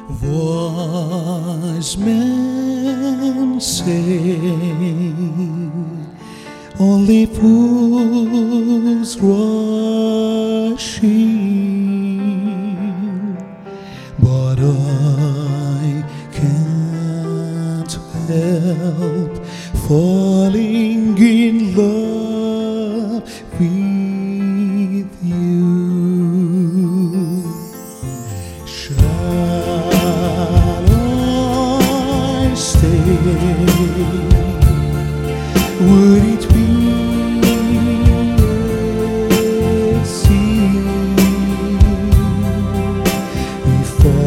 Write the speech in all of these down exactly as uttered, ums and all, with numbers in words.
Wise men say only fools rush in, but I can't help falling in love with you. Shall I stay? Would it be a sin if I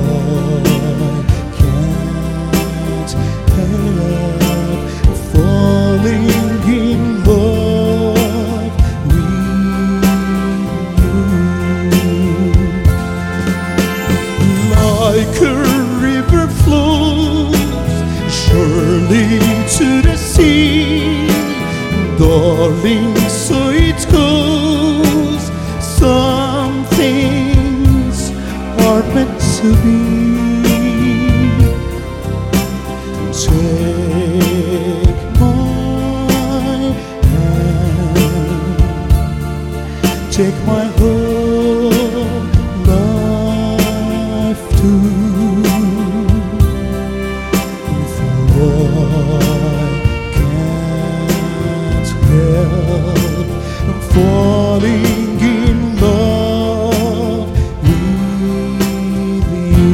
can't help falling in love with you? Like a river flows surely to the sea, darling, so it goes. Some things are meant to be. Take my hand, take my whole life too. Falling in love with you.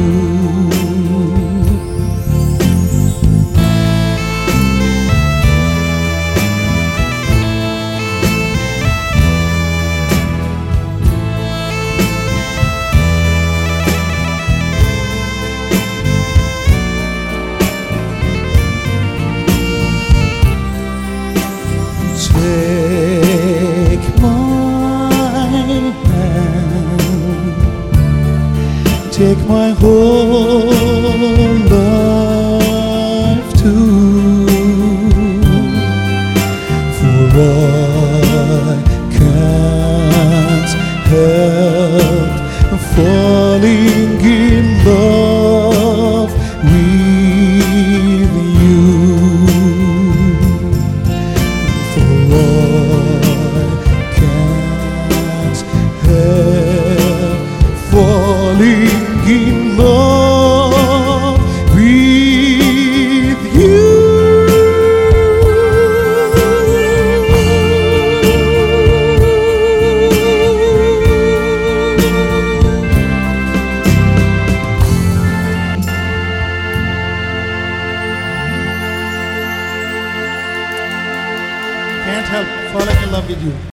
Take my hand, take my whole life too, for I can't help falling in love with you. Falling in love with you. Can't help falling in love with you.